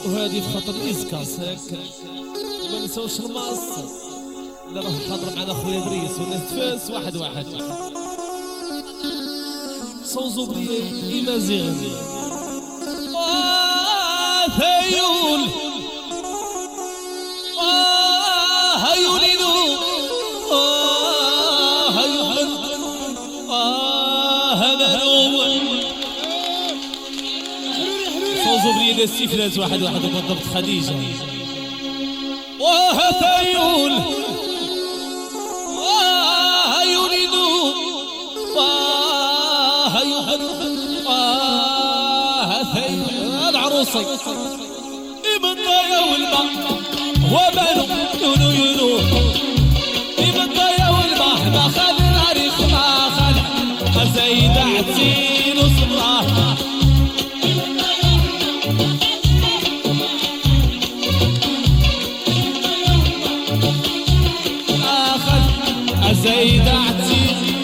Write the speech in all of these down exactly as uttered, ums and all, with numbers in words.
وهذه في خاطر إيزكاس هاك ما نساوش الماس اللي راه حاضر معنا خويا دريس والناس تفاس واحد واحد sans oublier إمازيغ آه هيول آه هيولينو آه هيول آه هذا هو sans oublier السيفلات واحد واحد وبالضبط خديجة وهثيول وهيولينو العروسي ابن ضيا والماء ومالو يونو يونو ابن ضيا والماء ما خذ العريق ما خلع زيد عتين وصبراه اخذ زيد عتين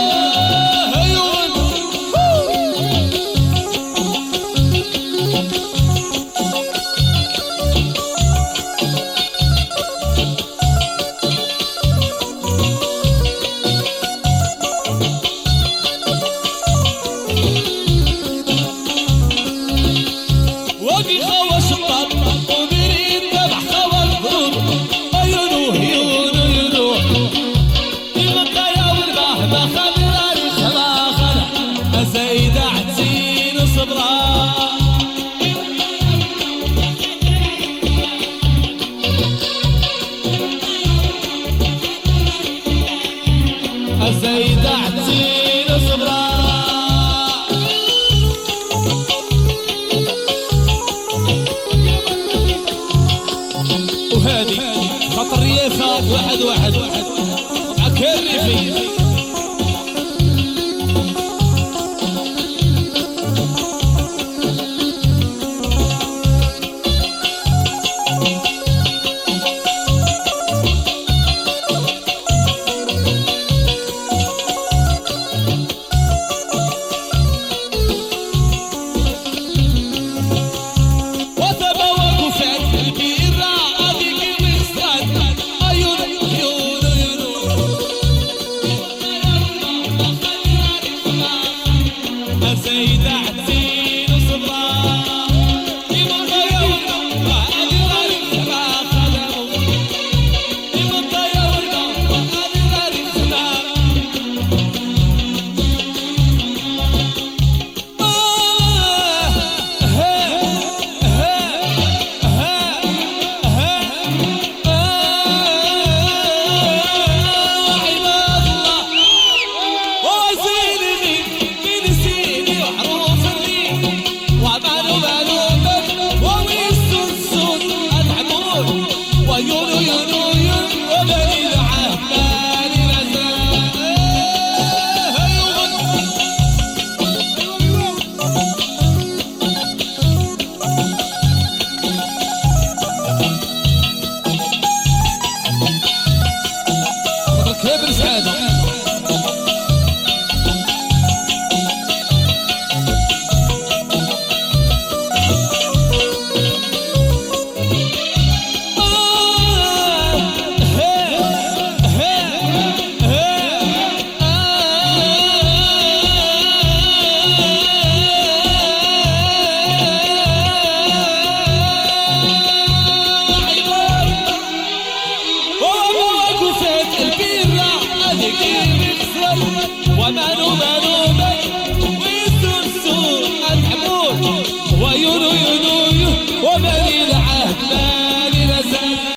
زيد عتين صبرا وهذه خطر ريافة واحد واحد عكر ريفي ومانو مانو